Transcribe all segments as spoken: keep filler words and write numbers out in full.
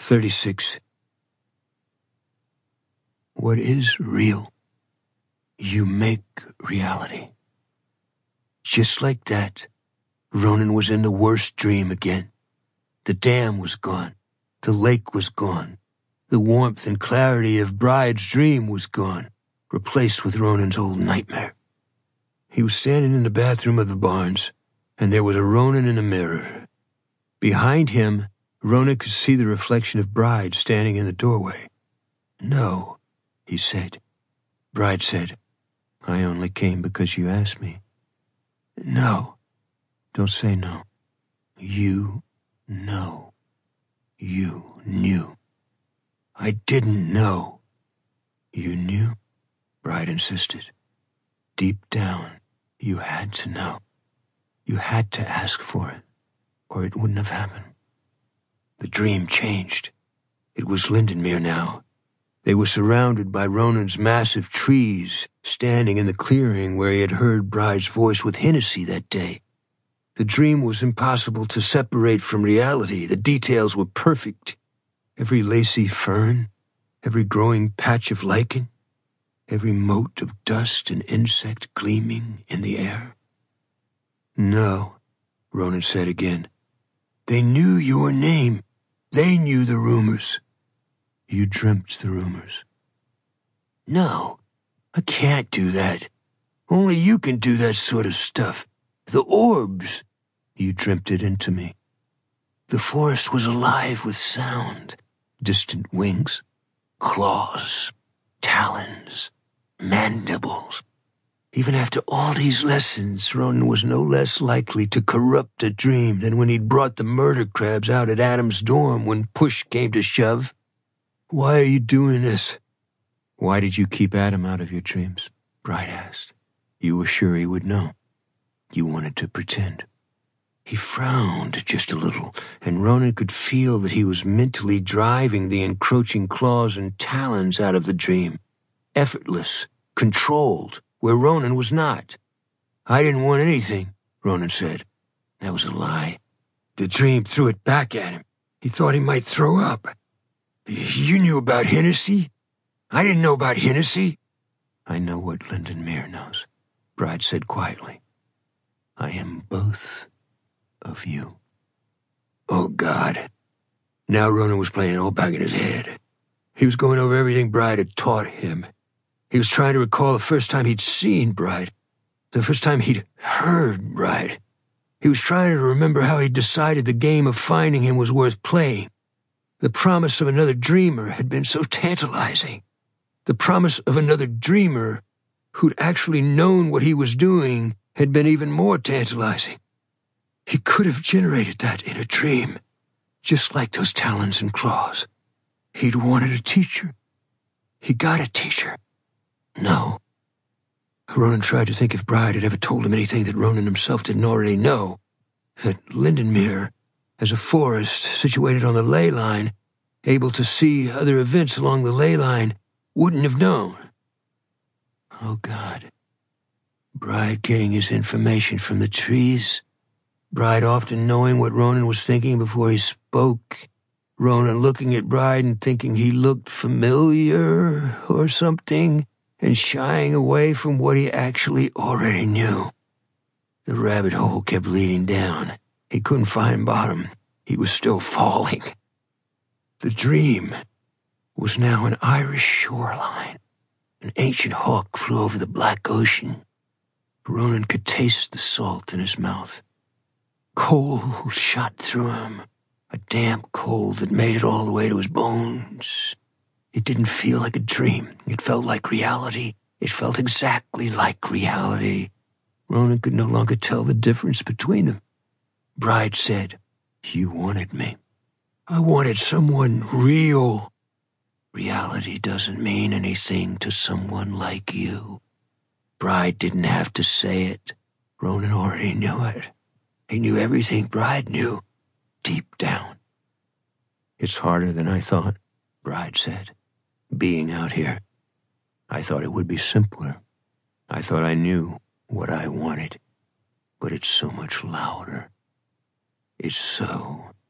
thirty-six. What is real? You make reality. Just like that, Ronan was in the worst dream again. The dam was gone. The lake was gone. The warmth and clarity of Bride's dream was gone, replaced with Ronan's old nightmare. He was standing in the bathroom of the Barnes, and there was a Ronan in the mirror. Behind him, Ronan could see the reflection of Bride standing in the doorway. "No," he said. Bride said, "I only came because you asked me." "No. Don't say no. You know. You knew." "I didn't know." "You knew?" Bride insisted. "Deep down, you had to know. You had to ask for it, or it wouldn't have happened." The dream changed. It was Lindenmere now. They were surrounded by Ronan's massive trees, standing in the clearing where he had heard Bride's voice with Hennessy that day. The dream was impossible to separate from reality. The details were perfect. Every lacy fern, every growing patch of lichen, every mote of dust and insect gleaming in the air. "No," Ronan said again. "They knew your name. They knew the rumors." "You dreamt the rumors." "No, I can't do that. Only you can do that sort of stuff. The orbs." "You dreamt it into me." The forest was alive with sound. Distant wings, claws, talons, mandibles. Even after all these lessons, Ronan was no less likely to corrupt a dream than when he'd brought the murder crabs out at Adam's dorm when push came to shove. "Why are you doing this?" "Why did you keep Adam out of your dreams?" Bride asked. "You were sure he would know. You wanted to pretend." He frowned just a little, and Ronan could feel that he was mentally driving the encroaching claws and talons out of the dream. Effortless, controlled, where Ronan was not. "I didn't want anything," Ronan said. That was a lie. The dream threw it back at him. He thought he might throw up. "You knew about Hennessy? I didn't know about Hennessy." "I know what Lindenmere knows," Bride said quietly. "I am both of you." Oh, God. Now Ronan was playing it all back in his head. He was going over everything Bride had taught him. He was trying to recall the first time he'd seen Bride, the first time he'd heard Bride. He was trying to remember how he'd decided the game of finding him was worth playing. The promise of another dreamer had been so tantalizing. The promise of another dreamer who'd actually known what he was doing had been even more tantalizing. He could have generated that in a dream, just like those talons and claws. He'd wanted a teacher. He got a teacher. No. Ronan tried to think if Bride had ever told him anything that Ronan himself didn't already know, that Lindenmere, as a forest situated on the ley line, able to see other events along the ley line, wouldn't have known. Oh, God. Bride getting his information from the trees. Bride often knowing what Ronan was thinking before he spoke. Ronan looking at Bride and thinking he looked familiar or something, and shying away from what he actually already knew. The rabbit hole kept leading down. He couldn't find bottom. He was still falling. The dream was now an Irish shoreline. An ancient hawk flew over the black ocean. Ronan could taste the salt in his mouth. Cold shot through him, a damp cold that made it all the way to his bones. It didn't feel like a dream. It felt like reality. It felt exactly like reality. Ronan could no longer tell the difference between them. Bride said, "You wanted me. I wanted someone real." Reality doesn't mean anything to someone like you. Bride didn't have to say it. Ronan already knew it. He knew everything Bride knew, deep down. "It's harder than I thought," Bride said, "being out here. I thought it would be simpler. I thought I knew what I wanted. But it's so much louder. It's so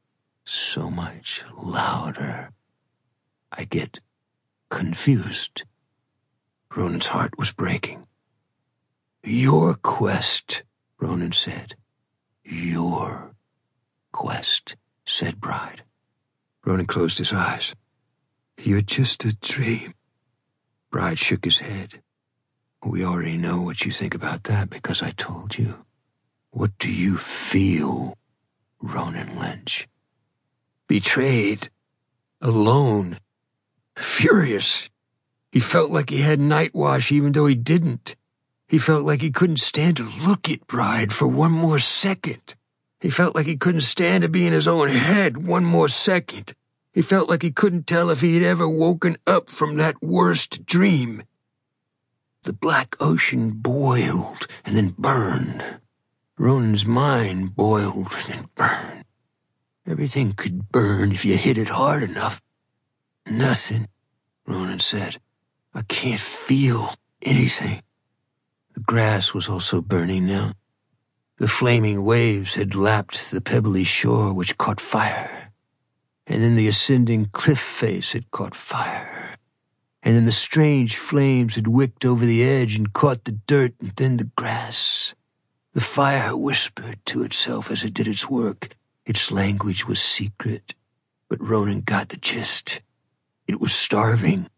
so much louder. I get confused. Ronan's heart was breaking. Your quest, Ronan said. Your quest, said Bride. Ronan closed his eyes. You're just a dream. Bride shook his head. We already know what you think about that because I told you. What do you feel, Ronan Lynch? Betrayed. Alone. Furious. He felt like he had Nightwash even though he didn't. He felt like he couldn't stand to look at Bride for one more second. He felt like he couldn't stand to be in his own head one more second. He felt like he couldn't tell if he had ever woken up from that worst dream. The black ocean boiled and then burned. Ronan's mind boiled and then burned. Everything could burn if you hit it hard enough. Nothing, Ronan said. I can't feel anything. The grass was also burning now. The flaming waves had lapped the pebbly shore, which caught fire. And then the ascending cliff face had caught fire. And then the strange flames had wicked over the edge and caught the dirt and then the grass. The fire whispered to itself as it did its work. Its language was secret, but Ronan got the gist. It was starving.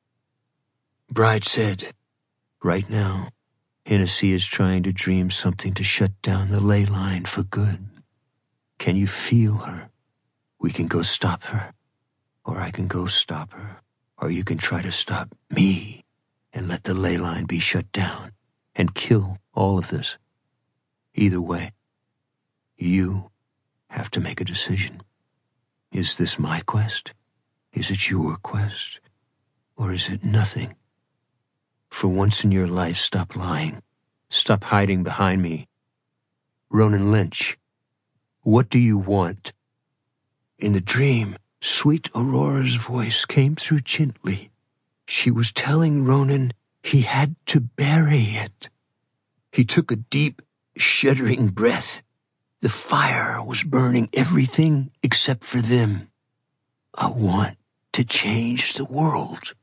Bride said, right now, Hennessy is trying to dream something to shut down the ley line for good. Can you feel her? We can go stop her, or I can go stop her, or you can try to stop me and let the ley line be shut down and kill all of this. Either way, you have to make a decision. Is this my quest? Is it your quest? Or is it nothing? For once in your life, stop lying. Stop hiding behind me. Ronan Lynch, what do you want? In the dream, sweet Aurora's voice came through gently. She was telling Ronan he had to bury it. He took a deep, shuddering breath. The fire was burning everything except for them. I want to change the world.